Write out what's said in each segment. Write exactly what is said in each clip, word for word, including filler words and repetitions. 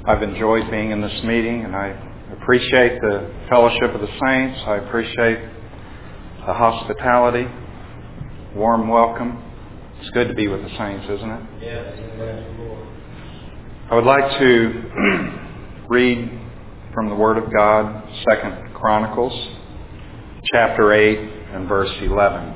I've enjoyed being in this meeting, and I appreciate the fellowship of the saints. I appreciate the hospitality, warm welcome. It's good to be with the saints, isn't it? Yes. I would like to read from the Word of God, Second Chronicles, chapter eight and verse eleven.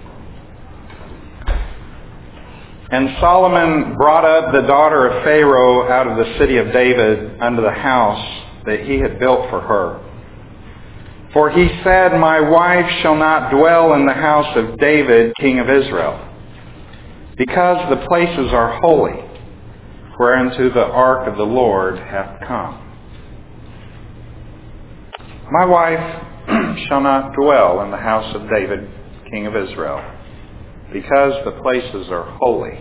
And Solomon brought up the daughter of Pharaoh out of the city of David unto the house that he had built for her. For he said, My wife shall not dwell in the house of David, king of Israel, because the places are holy, whereunto the ark of the Lord hath come. My wife shall not dwell in the house of David, king of Israel, because the places are holy.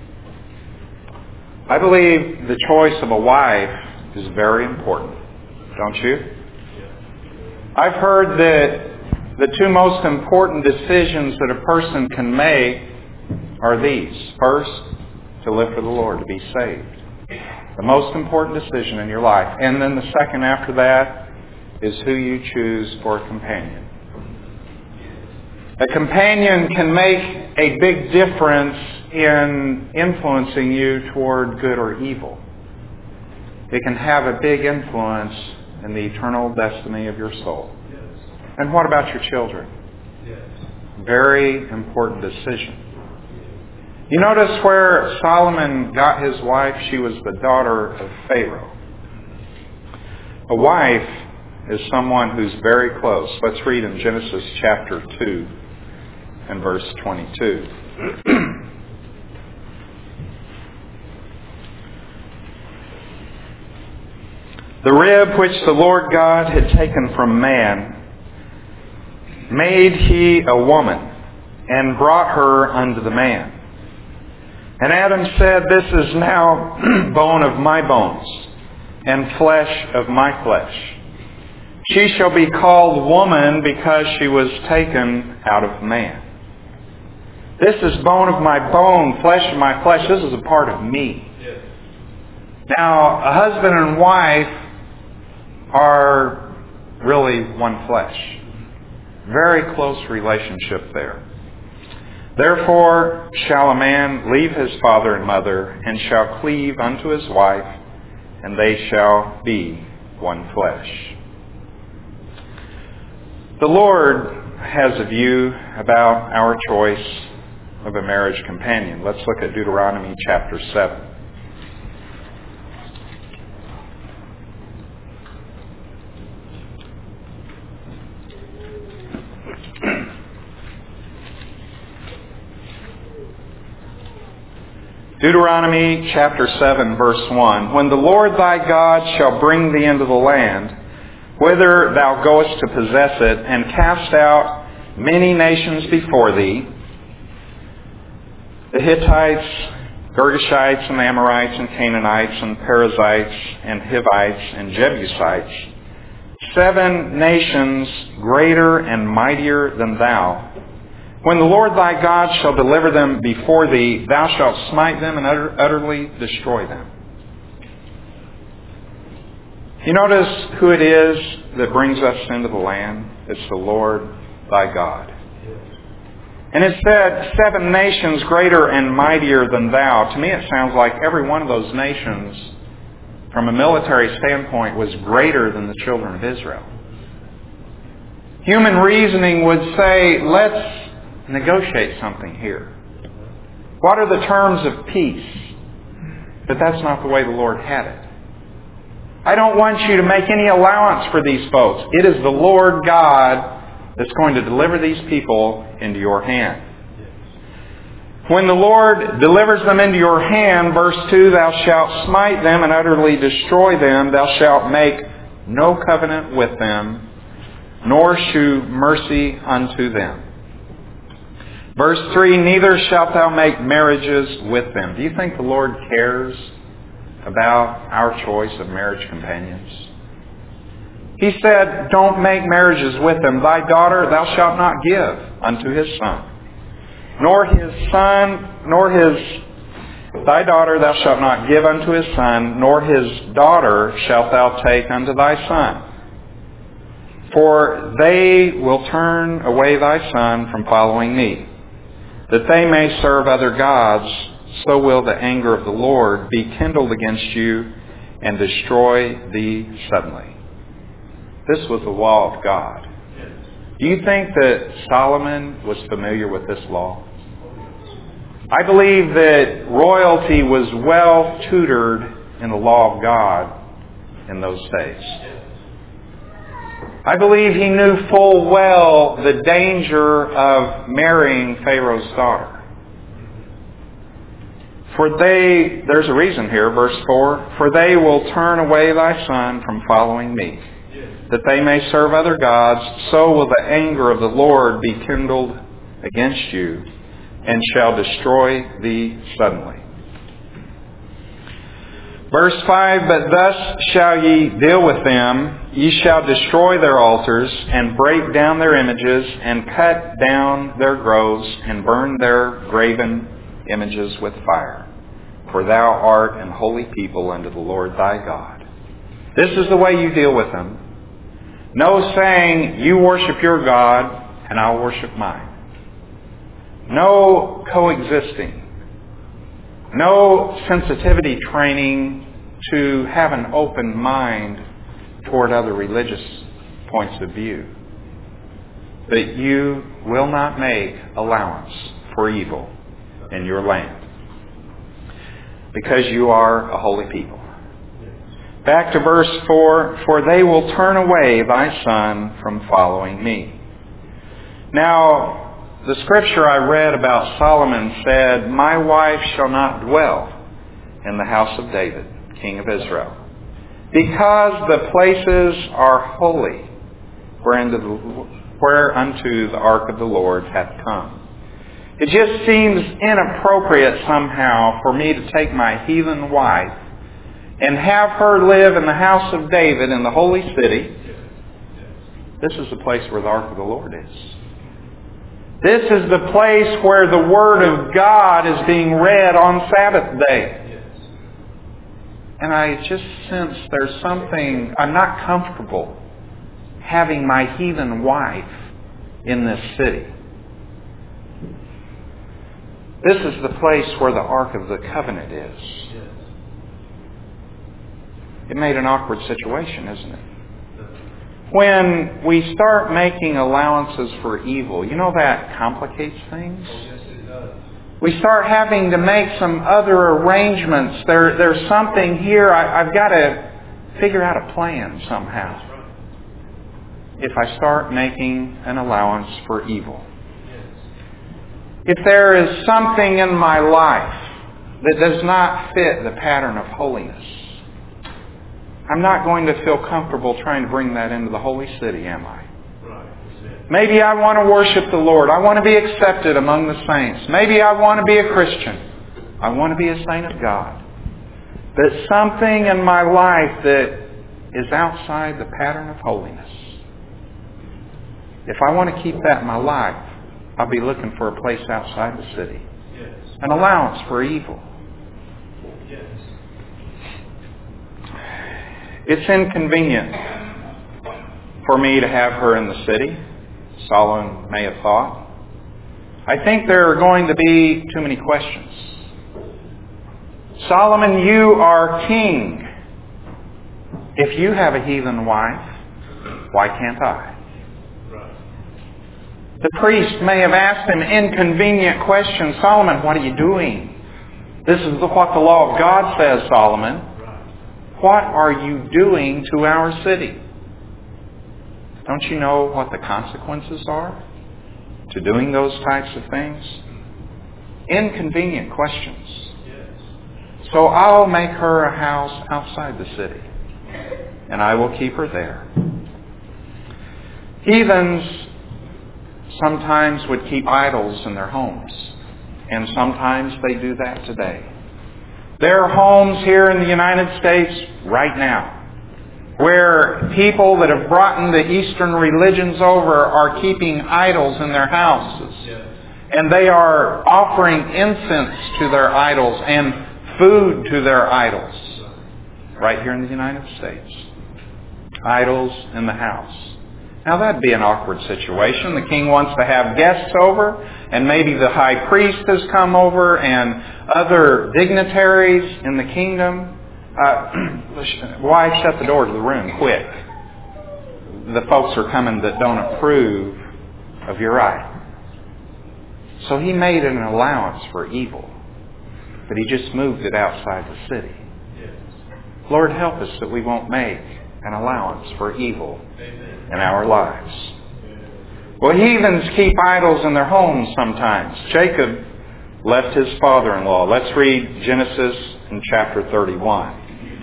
I believe the choice of a wife is very important, don't you? I've heard that the two most important decisions that a person can make are these. First, to live for the Lord, to be saved. The most important decision in your life. And then the second after that is who you choose for a companion. A companion can make a big difference in influencing you toward good or evil. It can have a big influence in the eternal destiny of your soul. Yes. And what about your children? Yes. Very important decision. You notice where Solomon got his wife? She was the daughter of Pharaoh. A wife is someone who's very close. Let's read in Genesis chapter two and verse twenty-two. The rib which the Lord God had taken from man made he a woman, and brought her unto the man. And Adam said, This is now bone of my bones, and flesh of my flesh. She shall be called woman, because she was taken out of man. This is bone of my bone, flesh of my flesh. This is a part of me. Yes. Now, a husband and wife are really one flesh. Very close relationship there. Therefore shall a man leave his father and mother, and shall cleave unto his wife, and they shall be one flesh. The Lord has a view about our choice of a marriage companion. Let's look at Deuteronomy chapter seven. Deuteronomy chapter seven, verse one. When the Lord thy God shall bring thee into the land, whither thou goest to possess it, and cast out many nations before thee, the Hittites, Girgashites, and Amorites, and Canaanites, and Perizzites, and Hivites, and Jebusites, seven nations greater and mightier than thou, when the Lord thy God shall deliver them before thee, thou shalt smite them and utter, utterly destroy them. You notice who it is that brings us into the land? It's the Lord thy God. And it said, seven nations greater and mightier than thou. To me it sounds like every one of those nations, from a military standpoint, was greater than the children of Israel. Human reasoning would say, let's negotiate something here. What are the terms of peace? But that's not the way the Lord had it. I don't want you to make any allowance for these folks. It is the Lord God that's going to deliver these people into your hand. When the Lord delivers them into your hand, verse two, thou shalt smite them and utterly destroy them. Thou shalt make no covenant with them, nor shew mercy unto them. Verse three, neither shalt thou make marriages with them. Do you think the Lord cares about our choice of marriage companions? He said, don't make marriages with them. Thy daughter thou shalt not give unto his son, nor his son, nor his Thy daughter thou shalt not give unto his son, nor his daughter shalt thou take unto thy son. For they will turn away thy son from following me, that they may serve other gods. So will the anger of the Lord be kindled against you and destroy thee suddenly. This was the law of God. Do you think that Solomon was familiar with this law? I believe that royalty was well tutored in the law of God in those days. I believe he knew full well the danger of marrying Pharaoh's daughter. For they, there's a reason here, verse four, for they will turn away thy son from following me, that they may serve other gods. So will the anger of the Lord be kindled against you, and shall destroy thee suddenly. Verse five, but thus shall ye deal with them. Ye shall destroy their altars, and break down their images, and cut down their groves, and burn their graven images with fire. For thou art an holy people unto the Lord thy God. This is the way you deal with them. No saying, you worship your God, and I'll worship mine. No coexisting. No sensitivity training to have an open mind toward other religious points of view. That you will not make allowance for evil in your land, because you are a holy people. Back to verse four, for they will turn away thy son from following me. Now, the scripture I read about Solomon said, my wife shall not dwell in the house of David, king of Israel, because the places are holy whereunto the, whereunto the ark of the Lord hath come. It just seems inappropriate somehow for me to take my heathen wife and have her live in the house of David in the holy city. This is the place where the ark of the Lord is. This is the place where the Word of God is being read on Sabbath day. And I just sense there's something, I'm not comfortable having my heathen wife in this city. This is the place where the Ark of the Covenant is. It made an awkward situation, isn't it? When we start making allowances for evil, you know that complicates things? We start having to make some other arrangements. There, there's something here. I, I've got to figure out a plan somehow. If I start making an allowance for evil. If there is something in my life that does not fit the pattern of holiness, I'm not going to feel comfortable trying to bring that into the holy city, am I? Maybe I want to worship the Lord. I want to be accepted among the saints. Maybe I want to be a Christian. I want to be a saint of God. But something in my life that is outside the pattern of holiness, if I want to keep that in my life, I'll be looking for a place outside the city. An allowance for evil. It's inconvenient for me to have her in the city, Solomon may have thought. I think there are going to be too many questions. Solomon, you are king. If you have a heathen wife, why can't I? The priest may have asked him inconvenient questions. Solomon, what are you doing? This is what the law of God says, Solomon. What are you doing to our city? Don't you know what the consequences are to doing those types of things? Inconvenient questions. So I'll make her a house outside the city, and I will keep her there. Heathens sometimes would keep idols in their homes, and sometimes they do that today. There are homes here in the United States right now where people that have brought in the Eastern religions over are keeping idols in their houses. And they are offering incense to their idols and food to their idols. Right here in the United States. Idols in the house. Now that'd be an awkward situation. The king wants to have guests over, and maybe the high priest has come over, and other dignitaries in the kingdom. Uh, why shut the door to the room quick? The folks are coming that don't approve of your idol. So he made an allowance for evil, but he just moved it outside the city. Lord, help us that we won't make an allowance for evil in our lives. Well, heathens keep idols in their homes sometimes. Jacob left his father-in-law. Let's read Genesis in chapter thirty-one.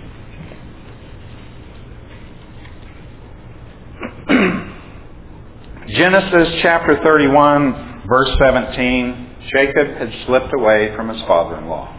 Genesis chapter thirty-one, verse seventeen. Jacob had slipped away from his father-in-law.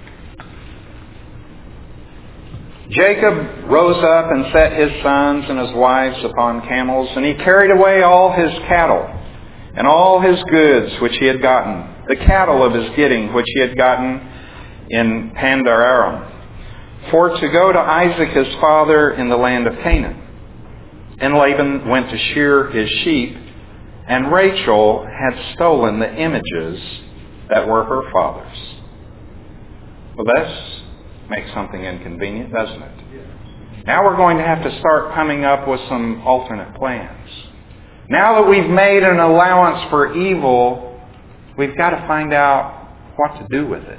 Jacob rose up and set his sons and his wives upon camels, and he carried away all his cattle and all his goods which he had gotten, the cattle of his getting which he had gotten in Pandararam, for to go to Isaac his father in the land of Canaan. And Laban went to shear his sheep, and Rachel had stolen the images that were her father's. Well, that's makes something inconvenient, doesn't it? Now we're going to have to start coming up with some alternate plans. Now that we've made an allowance for evil, we've got to find out what to do with it.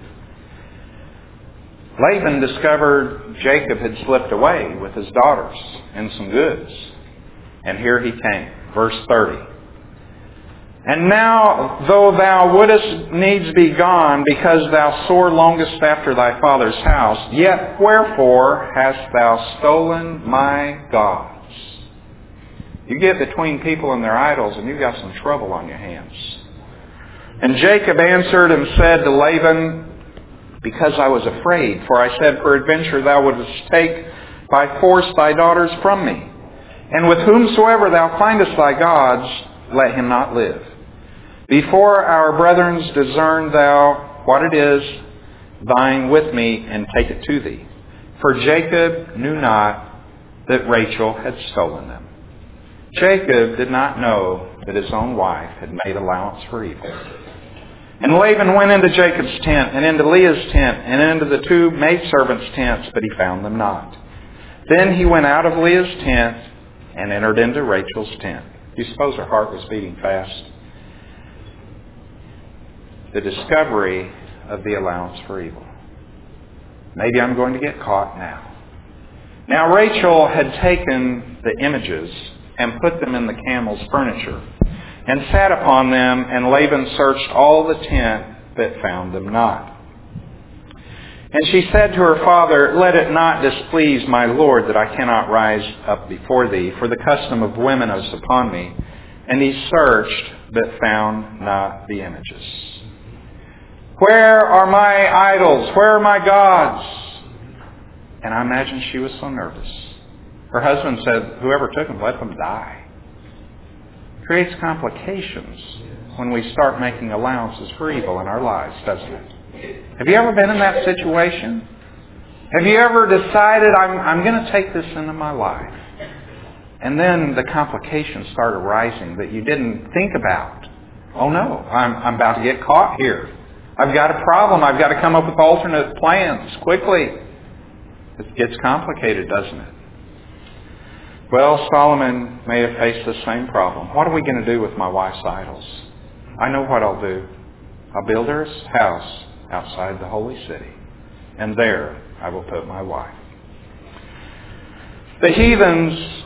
Laban discovered Jacob had slipped away with his daughters and some goods. And here he came. Verse thirty. And now, though thou wouldest needs be gone, because thou sore longest after thy father's house, yet wherefore hast thou stolen my gods? You get between people and their idols, and you've got some trouble on your hands. And Jacob answered and said to Laban, because I was afraid, for I said, peradventure thou wouldest take by force thy daughters from me. And with whomsoever thou findest thy gods, let him not live. Before our brethren discern thou what it is thine with me, and take it to thee. For Jacob knew not that Rachel had stolen them. Jacob did not know that his own wife had made allowance for evil. And Laban went into Jacob's tent, and into Leah's tent, and into the two maidservants' tents, but he found them not. Then he went out of Leah's tent and entered into Rachel's tent. Do you suppose her heart was beating fast? The discovery of the allowance for evil. Maybe I'm going to get caught now. Now Rachel had taken the images and put them in the camel's furniture, and sat upon them, and Laban searched all the tent, but found them not. And she said to her father, let it not displease my lord that I cannot rise up before thee, for the custom of women is upon me. And he searched, but found not the images. Where are my idols? Where are my gods? And I imagine she was so nervous. Her husband said, whoever took them, let them die. It creates complications when we start making allowances for evil in our lives, doesn't it? Have you ever been in that situation? Have you ever decided, I'm, I'm going to take this into my life? And then the complications start arising that you didn't think about. Oh no, I'm, I'm about to get caught here. I've got a problem. I've got to come up with alternate plans quickly. It gets complicated, doesn't it? Well, Solomon may have faced the same problem. What are we going to do with my wife's idols? I know what I'll do. I'll build her a house outside the holy city, and there I will put my wife. The heathens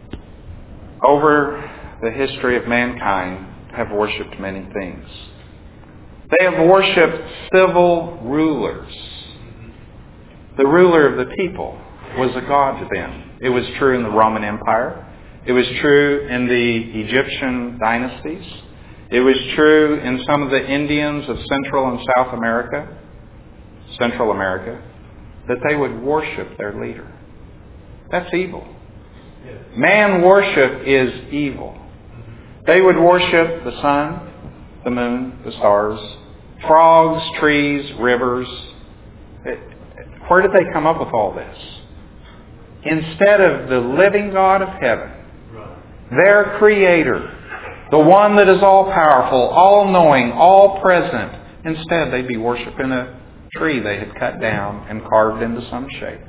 over the history of mankind have worshipped many things. They have worshipped civil rulers. The ruler of the people was a god to them. It was true in the Roman Empire. It was true in the Egyptian dynasties. It was true in some of the Indians of Central and South America, Central America, that they would worship their leader. That's evil. Man worship is evil. They would worship the sun. the moon, the stars, frogs, trees, rivers. Where did they come up with all this? Instead of the living God of heaven, their Creator, the one that is all-powerful, all-knowing, all-present, instead they'd be worshiping a tree they had cut down and carved into some shape.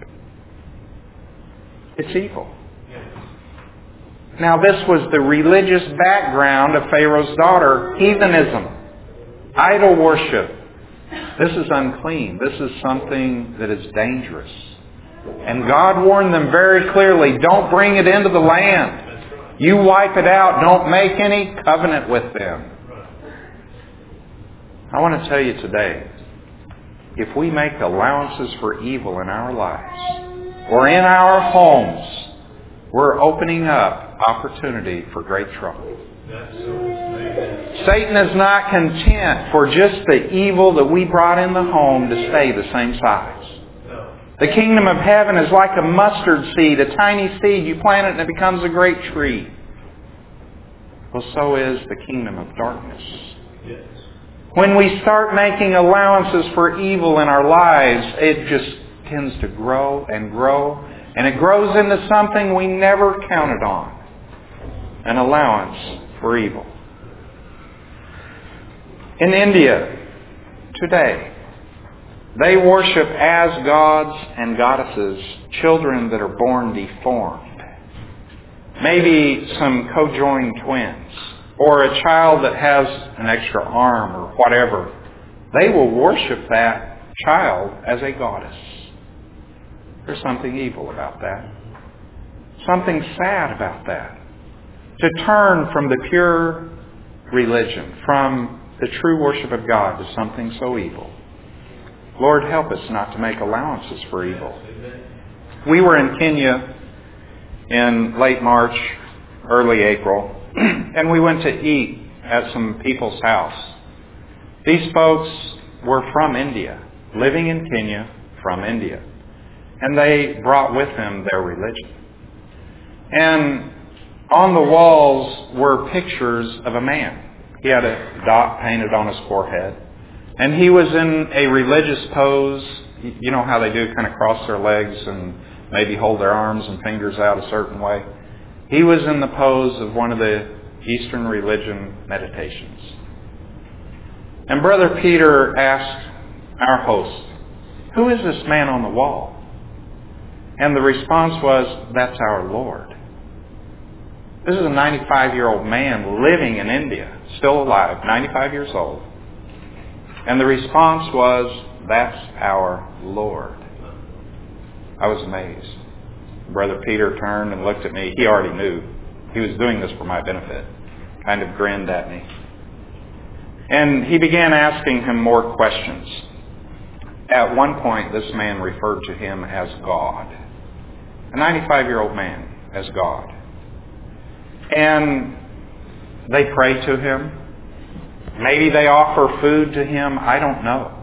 It's evil. Now this was the religious background of Pharaoh's daughter, heathenism, idol worship. This is unclean. This is something that is dangerous. And God warned them very clearly, don't bring it into the land. You wipe it out. Don't make any covenant with them. I want to tell you today, if we make allowances for evil in our lives or in our homes, we're opening up opportunity for great trouble. Satan is not content for just the evil that we brought in the home to stay the same size. The kingdom of heaven is like a mustard seed, a tiny seed. You plant it and it becomes a great tree. Well, so is the kingdom of darkness. When we start making allowances for evil in our lives, it just tends to grow and grow. And it grows into something we never counted on. An allowance for evil. In India, today, they worship as gods and goddesses children that are born deformed. Maybe some co-joined twins. Or a child that has an extra arm or whatever. They will worship that child as a goddess. There's something evil about that. Something sad about that. To turn from the pure religion, from the true worship of God to something so evil. Lord, help us not to make allowances for evil. We were in Kenya in late March, early April, and we went to eat at some people's house. These folks were from India, living in Kenya from India. And they brought with them their religion. And on the walls were pictures of a man. He had a dot painted on his forehead. And he was in a religious pose. You know how they do, kind of cross their legs and maybe hold their arms and fingers out a certain way. He was in the pose of one of the Eastern religion meditations. And Brother Peter asked our host, who is this man on the wall? And the response was, that's our Lord. This is a ninety-five-year-old man living in India, still alive, ninety-five years old. And the response was, that's our Lord. I was amazed. Brother Peter turned and looked at me. He already knew. He was doing this for my benefit. Kind of grinned at me. And he began asking him more questions. At one point, this man referred to him as God. A ninety-five-year-old man as God. And they pray to him. Maybe they offer food to him. I don't know.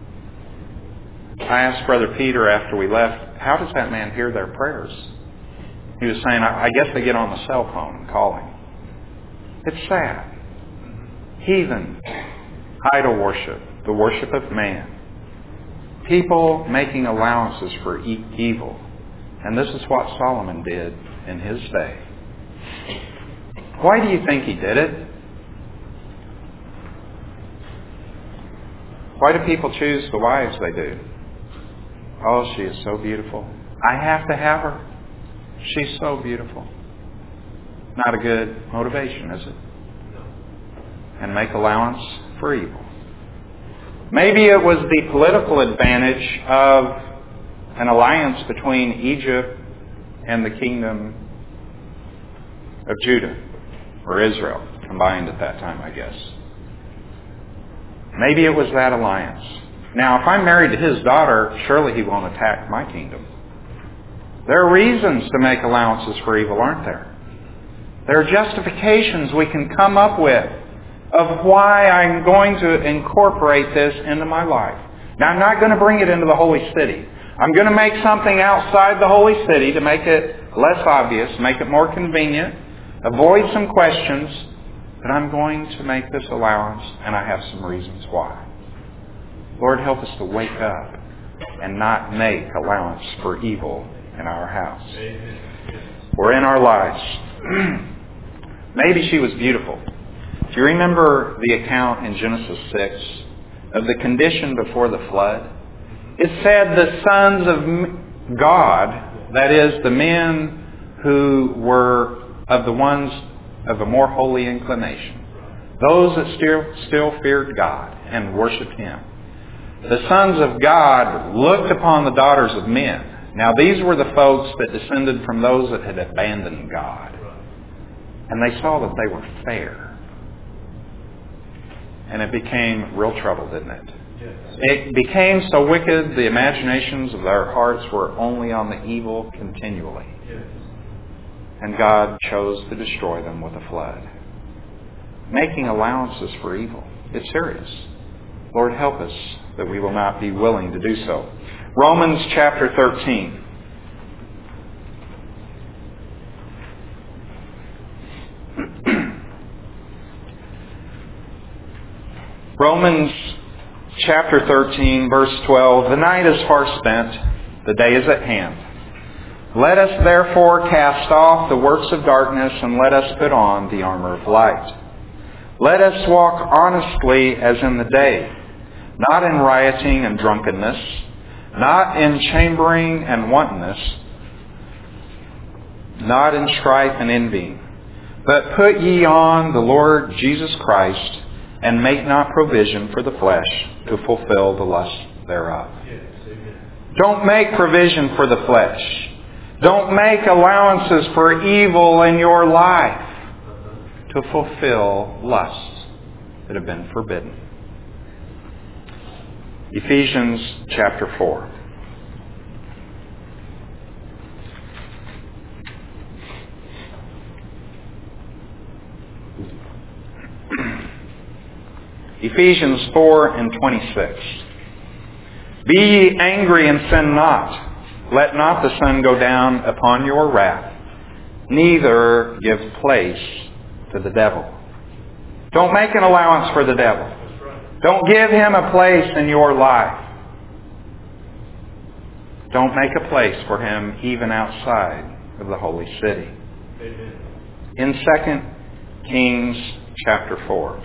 I asked Brother Peter after we left, how does that man hear their prayers? He was saying, I guess they get on the cell phone and call him. It's sad. Heathen, idol worship, the worship of man. People making allowances for e- evil. And this is what Solomon did in his day. Why do you think he did it? Why do people choose the wives they do? Oh, she is so beautiful. I have to have her. She's so beautiful. Not a good motivation, is it? And make allowance for evil. Maybe it was the political advantage of an alliance between Egypt and the kingdom of Judah, or Israel, combined at that time, I guess. Maybe it was that alliance. Now, if I'm married to his daughter, surely he won't attack my kingdom. There are reasons to make allowances for evil, aren't there? There are justifications we can come up with of why I'm going to incorporate this into my life. Now, I'm not going to bring it into the holy city. I'm going to make something outside the holy city to make it less obvious, make it more convenient, avoid some questions, But I'm going to make this allowance, and I have some reasons why. Lord, help us to wake up and not make allowance for evil in our house or in our lives. Maybe she was beautiful. Do you remember the account in Genesis six of the condition before the flood? It said the sons of God, that is, the men who were of the ones of a more holy inclination, those that still, still feared God and worshiped Him. The sons of God looked upon the daughters of men. Now these were the folks that descended from those that had abandoned God. And they saw that they were fair. And it became real trouble, didn't it? Yes. It became so wicked, the imaginations of their hearts were only on the evil continually. Yes. And God chose to destroy them with a flood. Making allowances for evil. It's serious. Lord, help us that we will not be willing to do so. Romans chapter thirteen. Romans chapter thirteen, verse twelve. The night is far spent, the day is at hand. Let us therefore cast off the works of darkness and let us put on the armor of light. Let us walk honestly as in the day, not in rioting and drunkenness, not in chambering and wantonness, not in strife and envying, but put ye on the Lord Jesus Christ, and make not provision for the flesh to fulfill the lust thereof. Don't make provision for the flesh. Don't make allowances for evil in your life to fulfill lusts that have been forbidden. Ephesians chapter four. Ephesians four and twenty-six. Be ye angry and sin not. Let not the sun go down upon your wrath, neither give place to the devil. Don't make an allowance for the devil. Don't give him a place in your life. Don't make a place for him even outside of the holy city. In Second Kings chapter four.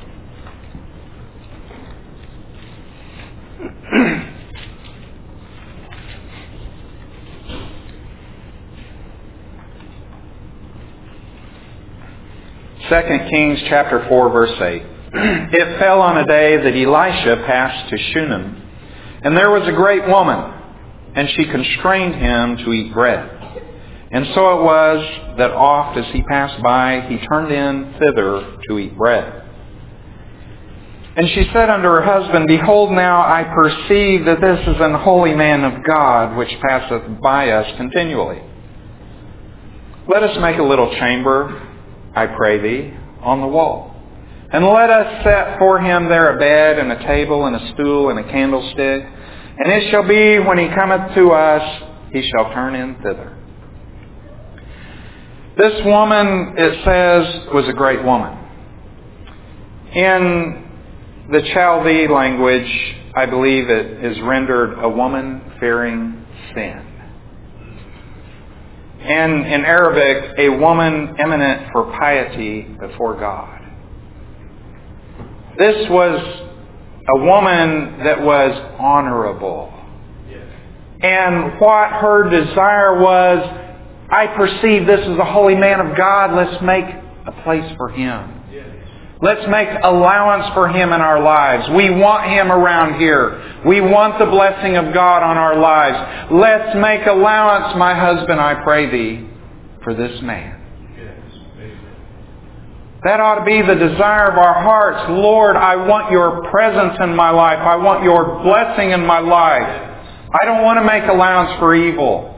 Second Kings chapter four, verse eight. It fell on a day that Elisha passed to Shunem, and there was a great woman, and she constrained him to eat bread. And so it was that oft as he passed by, he turned in thither to eat bread. And she said unto her husband, Behold, now I perceive that this is an holy man of God, which passeth by us continually. Let us make a little chamber, I pray thee, on the wall. And let us set for him there a bed, and a table, and a stool, and a candlestick. And it shall be, when he cometh to us, he shall turn in thither. This woman, it says, was a great woman. In the Chaldee language, I believe it is rendered a woman fearing sin. And in Arabic, a woman eminent for piety before God. This was a woman that was honorable. And what her desire was, I perceive this is a holy man of God. Let's make a place for him. Let's make allowance for him in our lives. We want him around here. We want the blessing of God on our lives. Let's make allowance, my husband, I pray thee, for this man. That ought to be the desire of our hearts. Lord, I want your presence in my life. I want your blessing in my life. I don't want to make allowance for evil.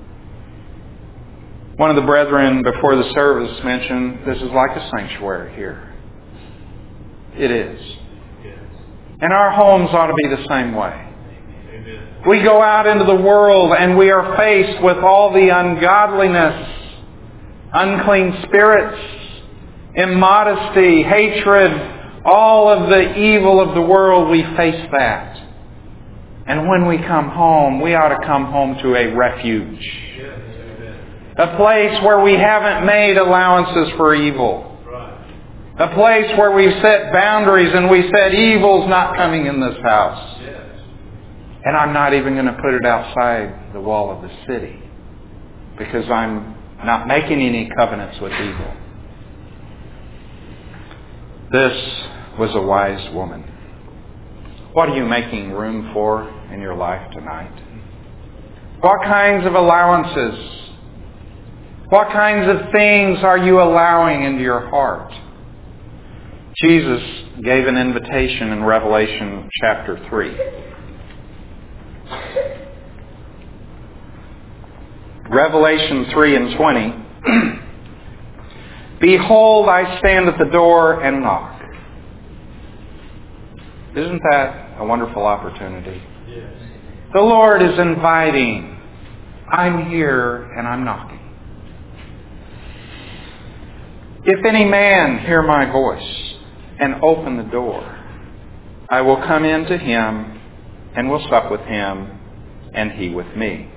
One of the brethren before the service mentioned this is like a sanctuary here. It is. And our homes ought to be the same way. We go out into the world and we are faced with all the ungodliness, unclean spirits, immodesty, hatred, all of the evil of the world, we face that. And when we come home, we ought to come home to a refuge. A place where we haven't made allowances for evil. A place where we've set boundaries and we said, evil's not coming in this house. And I'm not even going to put it outside the wall of the city because I'm not making any covenants with evil. This was a wise woman. What are you making room for in your life tonight? What kinds of allowances? What kinds of things are you allowing into your heart? Jesus gave an invitation in Revelation chapter three. Revelation three and twenty. Behold, I stand at the door and knock. Isn't that a wonderful opportunity? Yes. The Lord is inviting. I'm here and I'm knocking. If any man hear my voice and open the door, I will come in to him and will sup with him and he with me.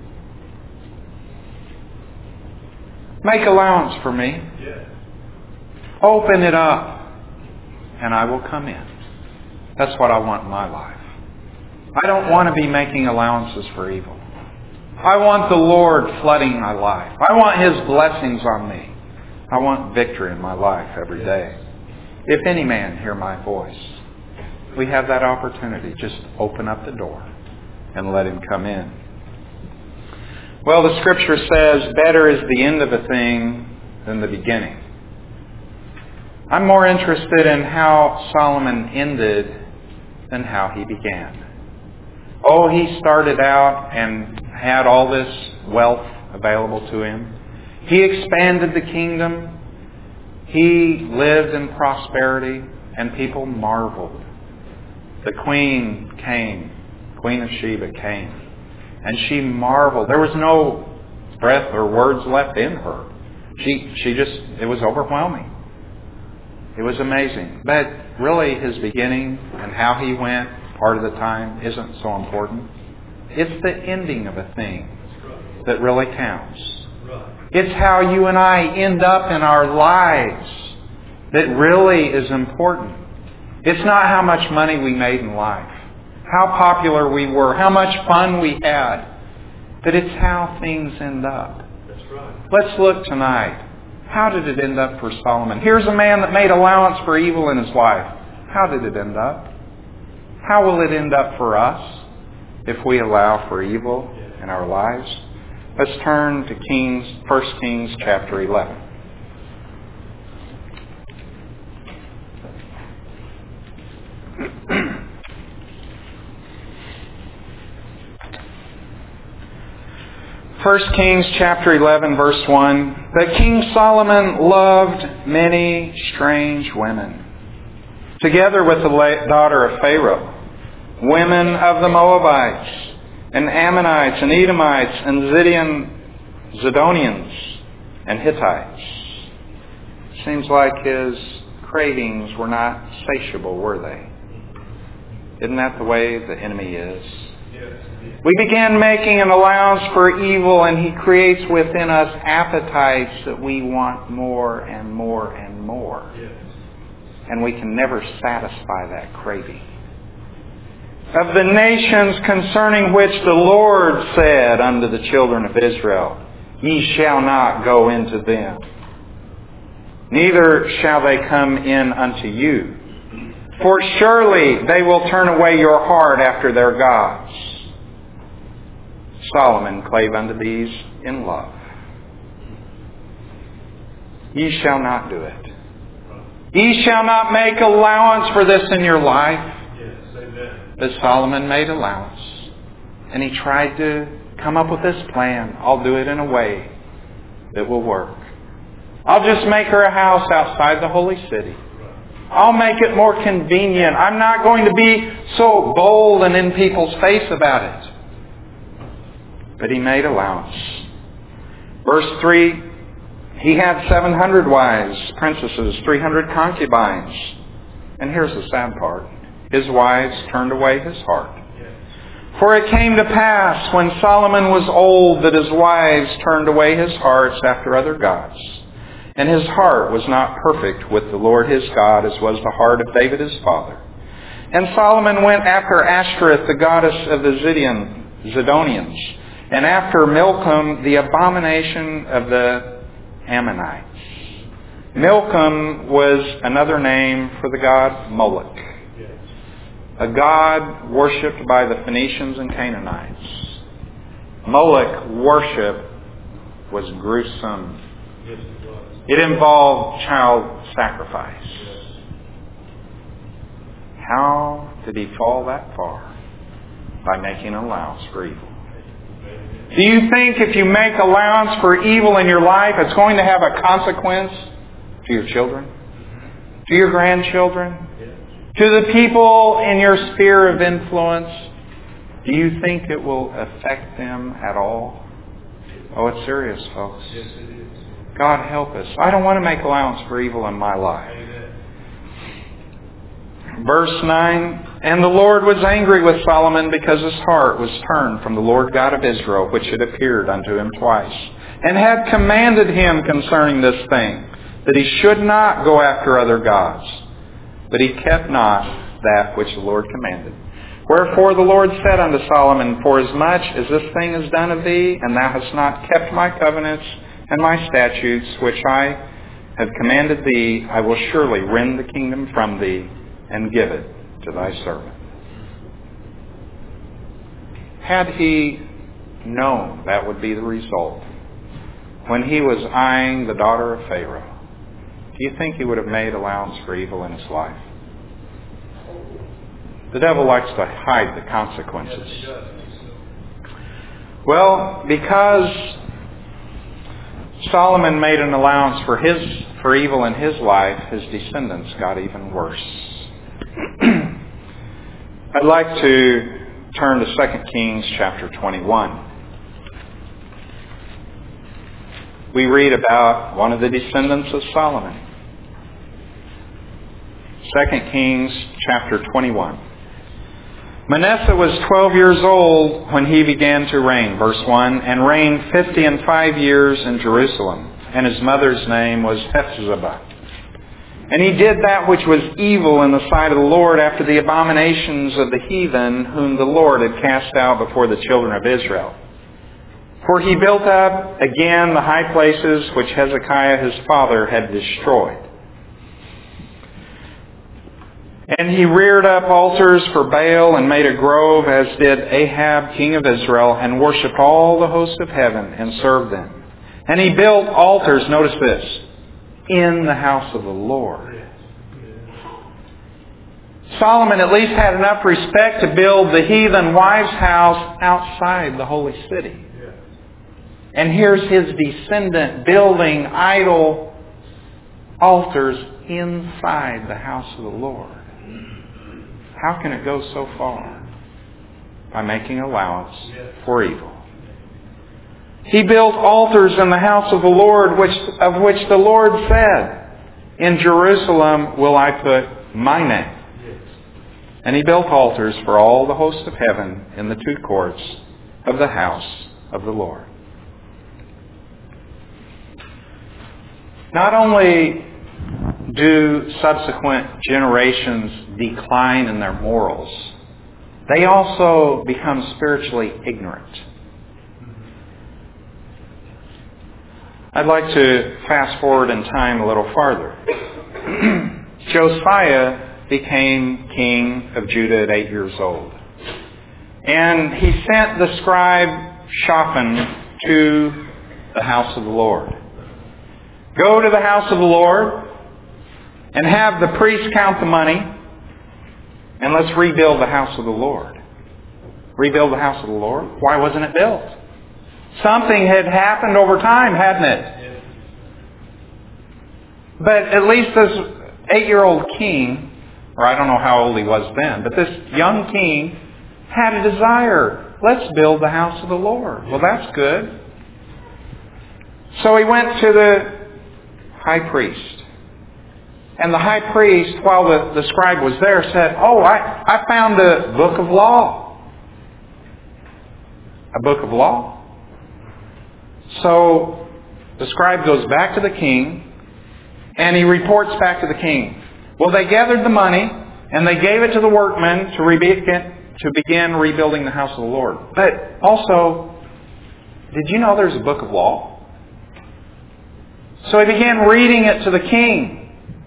Make allowance for me. Open it up and I will come in. That's what I want in my life. I don't want to be making allowances for evil. I want the Lord flooding my life. I want His blessings on me. I want victory in my life every day. If any man hear my voice, we have that opportunity. Just open up the door and let him come in. Well, the Scripture says, better is the end of a thing than the beginning. I'm more interested in how Solomon ended than how he began. Oh, he started out and had all this wealth available to him. He expanded the kingdom. He lived in prosperity, and people marveled. The queen came, Queen of Sheba came, and she marveled. There was no breath or words left in her. She, she just, it was overwhelming. It was amazing. But really, his beginning and how he went part of the time isn't so important. It's the ending of a thing that really counts. It's how you and I end up in our lives that really is important. It's not how much money we made in life, how popular we were, how much fun we had, but it's how things end up. Let's look tonight. How did it end up for Solomon? Here's a man that made allowance for evil in his life. How did it end up? How will it end up for us if we allow for evil in our lives? Let's turn to Kings, First Kings chapter eleven. First Kings chapter eleven, verse one. That King Solomon loved many strange women, together with the daughter of Pharaoh, women of the Moabites, and Ammonites, and Edomites, and Zidonians, Zidonians, and Hittites. Seems like his cravings were not satiable, were they? Isn't that the way the enemy is? We began making an allowance for evil, and he creates within us appetites that we want more and more and more. And we can never satisfy that craving. Of the nations concerning which the Lord said unto the children of Israel, ye shall not go into them, neither shall they come in unto you. For surely they will turn away your heart after their gods. Solomon clave unto these in love. Ye shall not do it. Ye shall not make allowance for this in your life. But Solomon made allowance. And he tried to come up with this plan. I'll do it in a way that will work. I'll just make her a house outside the holy city. I'll make it more convenient. I'm not going to be so bold and in people's face about it. But he made allowance. Verse three, He had seven hundred wives, princesses, three hundred concubines. And here's the sad part. His wives turned away his heart. For it came to pass when Solomon was old that his wives turned away his hearts after other gods. And his heart was not perfect with the Lord his God, as was the heart of David his father. And Solomon went after Ashtoreth, the goddess of the Zidonian, Zidonians, and after Milcom, the abomination of the Ammonites. Milcom was another name for the god Moloch, a god worshipped by the Phoenicians and Canaanites. Moloch worship was gruesome. It involved child sacrifice. How did he fall that far? By making allowance for evil. Do you think if you make allowance for evil in your life, it's going to have a consequence to your children? To your grandchildren? To the people in your sphere of influence? Do you think it will affect them at all? Oh, it's serious, folks. God help us. I don't want to make allowance for evil in my life. Verse nine, and the Lord was angry with Solomon because his heart was turned from the Lord God of Israel, which had appeared unto him twice, and had commanded him concerning this thing, that he should not go after other gods. But he kept not that which the Lord commanded. Wherefore the Lord said unto Solomon, forasmuch as this thing is done of thee, and thou hast not kept my covenants and my statutes, which I have commanded thee, I will surely rend the kingdom from thee, and give it to thy servant. Had he known that would be the result when he was eyeing the daughter of Pharaoh, do you think he would have made allowance for evil in his life? The devil likes to hide the consequences. Well, because Solomon made an allowance for his for evil in his life, his descendants got even worse. I'd like to turn to Second Kings chapter twenty-one. We read about one of the descendants of Solomon. Second Kings chapter twenty-one. Manasseh was twelve years old when he began to reign, verse one, and reigned fifty and five years in Jerusalem. And his mother's name was Hephzibah. And he did that which was evil in the sight of the Lord after the abominations of the heathen, whom the Lord had cast out before the children of Israel. For he built up again the high places which Hezekiah his father had destroyed. And he reared up altars for Baal and made a grove, as did Ahab, king of Israel, and worshipped all the hosts of heaven and served them. And he built altars, notice this, in the house of the Lord. Solomon at least had enough respect to build the heathen wife's house outside the holy city. And here's his descendant building idol altars inside the house of the Lord. How can it go so far? By making allowance for evil. He built altars in the house of the Lord, which, of which the Lord said, in Jerusalem will I put my name. And he built altars for all the hosts of heaven in the two courts of the house of the Lord. Not only do subsequent generations decline in their morals, they also become spiritually ignorant. I'd like to fast forward in time a little farther. Josiah became king of Judah at eight years old. And he sent the scribe Shaphan to the house of the Lord. Go to the house of the Lord and have the priests count the money, and let's rebuild the house of the Lord. Rebuild the house of the Lord? Why wasn't it built? Something had happened over time, hadn't it? But at least this eight-year-old king, or I don't know how old he was then, but this young king had a desire. Let's build the house of the Lord. Well, that's good. So he went to the high priest. And the high priest, while the, the scribe was there, said, "Oh, I, I found a book of law." A book of law? So the scribe goes back to the king, and he reports back to the king. Well, they gathered the money, and they gave it to the workmen to, re- to begin rebuilding the house of the Lord. But also, did you know there's a book of law? So he began reading it to the king.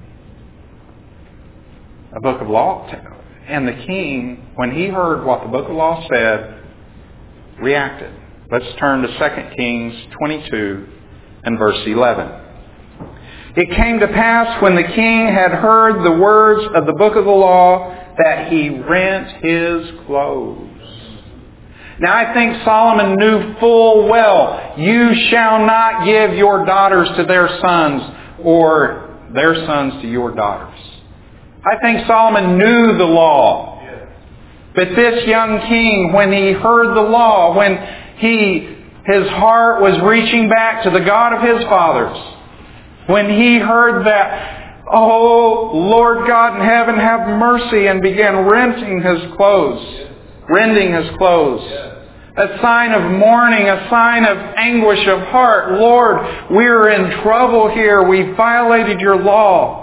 A book of law. And the king, when he heard what the book of law said, reacted. Let's turn to Second Kings twenty-two and verse eleven. It came to pass when the king had heard the words of the book of the law that he rent his clothes. Now I think Solomon knew full well, you shall not give your daughters to their sons or their sons to your daughters. I think Solomon knew the law. But this young king, when he heard the law, when he his heart was reaching back to the God of his fathers, when he heard that, "Oh, Lord God in heaven, have mercy," and began renting his clothes, rending his clothes. A sign of mourning, a sign of anguish of heart. "Lord, we're in trouble here. We violated your law."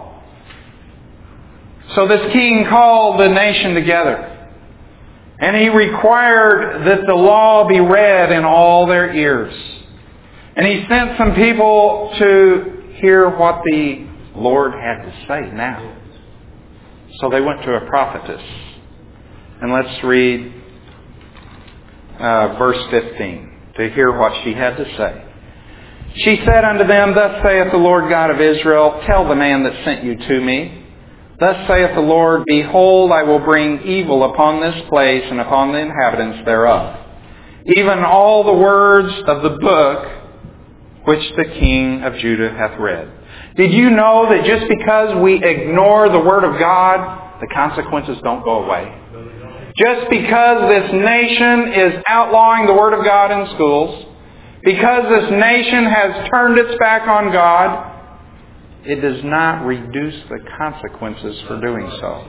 So this king called the nation together. And he required that the law be read in all their ears. And he sent some people to hear what the Lord had to say now. So they went to a prophetess. And let's read uh, verse fifteen to hear what she had to say. She said unto them, "Thus saith the Lord God of Israel, tell the man that sent you to me. Thus saith the Lord, behold, I will bring evil upon this place and upon the inhabitants thereof, even all the words of the book which the king of Judah hath read." Did you know that just because we ignore the Word of God, the consequences don't go away? Just because this nation is outlawing the Word of God in schools, because this nation has turned its back on God, it does not reduce the consequences for doing so.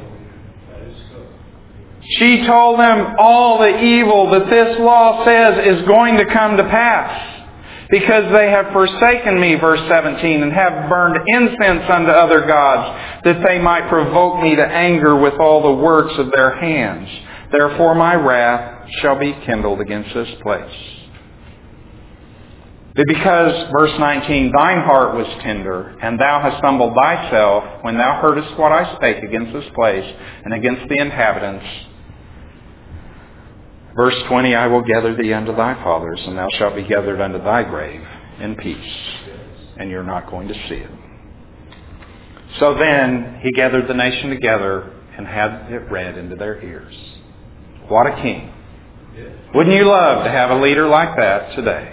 She told them all the evil that this law says is going to come to pass, because they have forsaken me, verse seventeen, and have burned incense unto other gods, that they might provoke me to anger with all the works of their hands. Therefore my wrath shall be kindled against this place. Because, verse nineteen, thine heart was tender, and thou hast humbled thyself when thou heardest what I spake against this place and against the inhabitants. Verse twenty, I will gather thee unto thy fathers, and thou shalt be gathered unto thy grave in peace. And you're not going to see it. So then he gathered the nation together and had it read into their ears. What a king. Wouldn't you love to have a leader like that today?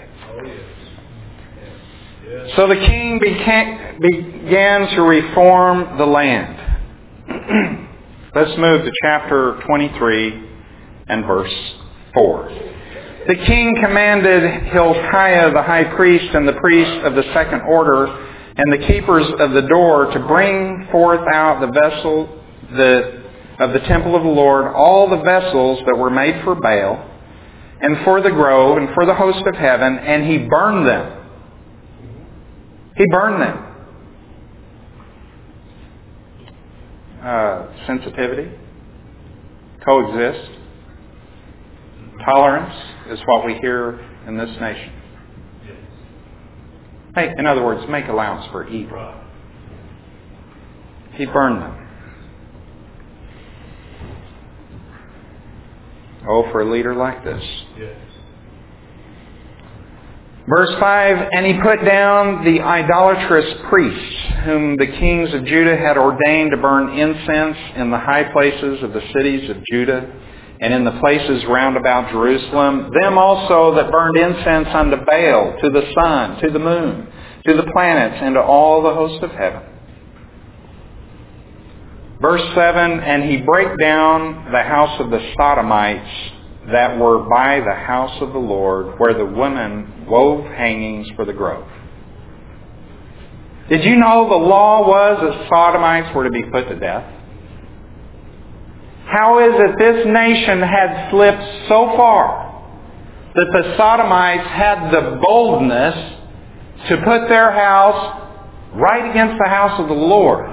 So the king began, began to reform the land. Let's move to chapter twenty-three and verse four. The king commanded Hilkiah the high priest and the priests of the second order and the keepers of the door to bring forth out the vessel the, of the temple of the Lord, all the vessels that were made for Baal and for the grove and for the host of heaven, and he burned them. He burned them. Uh, sensitivity, coexist, tolerance is what we hear in this nation. Hey, in other words, make allowance for evil. He burned them. Oh, for a leader like this. Verse five, and he put down the idolatrous priests, whom the kings of Judah had ordained to burn incense in the high places of the cities of Judah, and in the places round about Jerusalem, them also that burned incense unto Baal, to the sun, to the moon, to the planets, and to all the host of heaven. Verse seven, and he brake down the house of the Sodomites that were by the house of the Lord, where the women wove hangings for the grove. Did you know the law was that sodomites were to be put to death? How is it this nation had slipped so far that the sodomites had the boldness to put their house right against the house of the Lord?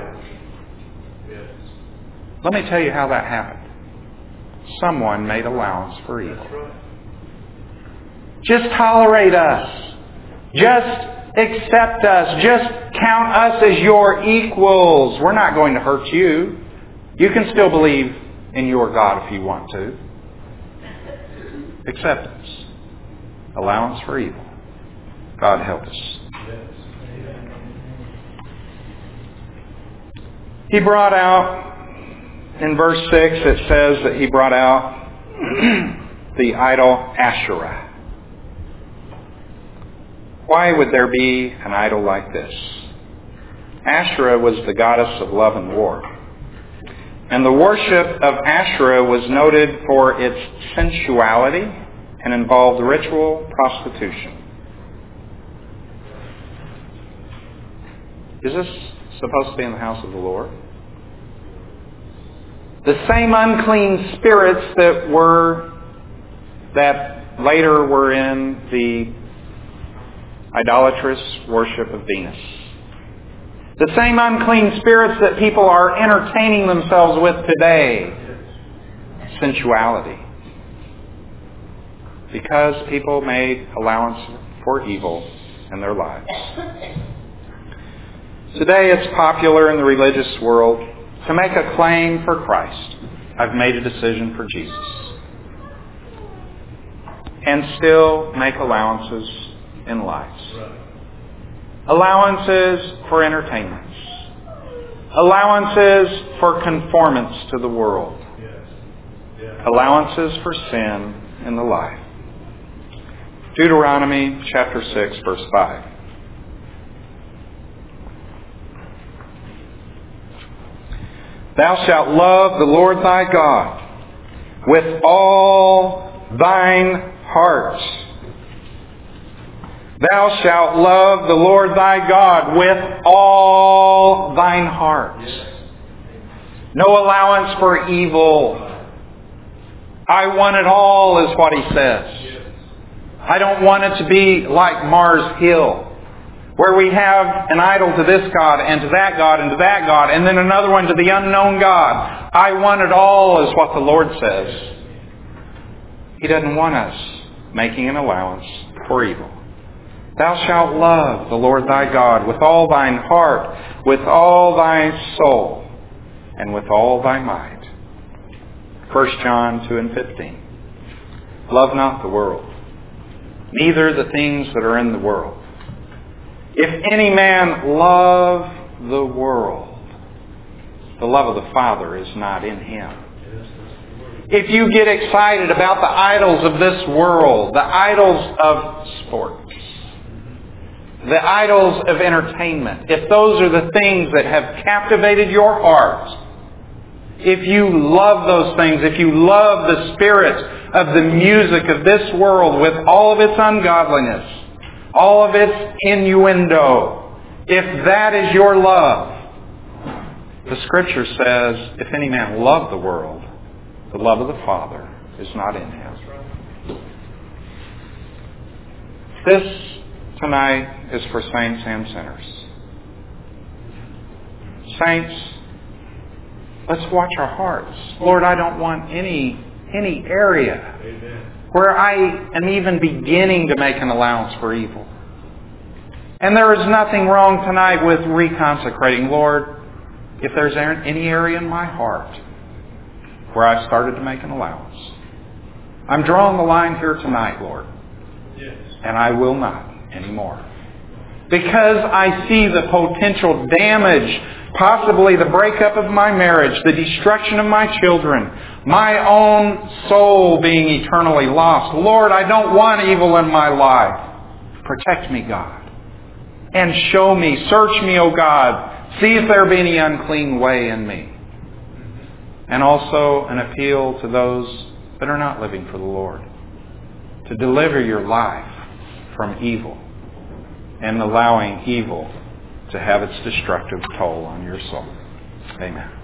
Let me tell you how that happened. Someone made allowance for evil. Just tolerate us. Just accept us. Just count us as your equals. We're not going to hurt you. You can still believe in your God if you want to. Acceptance. Allowance for evil. God help us. He brought out, in verse six it says that he brought out the idol Asherah. Why would there be an idol like this? Asherah was the goddess of love and war. And the worship of Asherah was noted for its sensuality and involved ritual prostitution. Is this supposed to be in the house of the Lord? The same unclean spirits that were, that later were in the idolatrous worship of Venus. The same unclean spirits that people are entertaining themselves with today. Sensuality. Because people made allowance for evil in their lives. Today it's popular in the religious world to make a claim for Christ. I've made a decision for Jesus. And still make allowances in lives. Allowances for entertainments. Allowances for conformance to the world. Allowances for sin in the life. Deuteronomy chapter six, verse five. Thou shalt love the Lord thy God with all thine heart. Thou shalt love the Lord thy God with all thine heart. No allowance for evil. I want it all is what he says. I don't want it to be like Mars Hill, where we have an idol to this God and to that God and to that God and then another one to the unknown God. I want it all is what the Lord says. He doesn't want us making an allowance for evil. Thou shalt love the Lord thy God with all thine heart, with all thy soul, and with all thy might. First John two and fifteen. Love not the world, neither the things that are in the world. If any man love the world, the love of the Father is not in him. If you get excited about the idols of this world, the idols of sports, the idols of entertainment, if those are the things that have captivated your heart, if you love those things, if you love the spirit of the music of this world with all of its ungodliness, all of its innuendo, if that is your love, the Scripture says, if any man love the world, the love of the Father is not in him. This tonight is for saints and sinners. Saints, let's watch our hearts. Lord, I don't want any any area where I am even beginning to make an allowance for evil. And there is nothing wrong tonight with reconsecrating. Lord, if there's any area in my heart where I've started to make an allowance, I'm drawing the line here tonight, Lord. And I will not anymore. Because I see the potential damage, possibly the breakup of my marriage, the destruction of my children, my own soul being eternally lost. Lord, I don't want evil in my life. Protect me, God. And show me, search me, O God. See if there be any unclean way in me. And also an appeal to those that are not living for the Lord, to deliver your life from evil and allowing evil to have its destructive toll on your soul. Amen.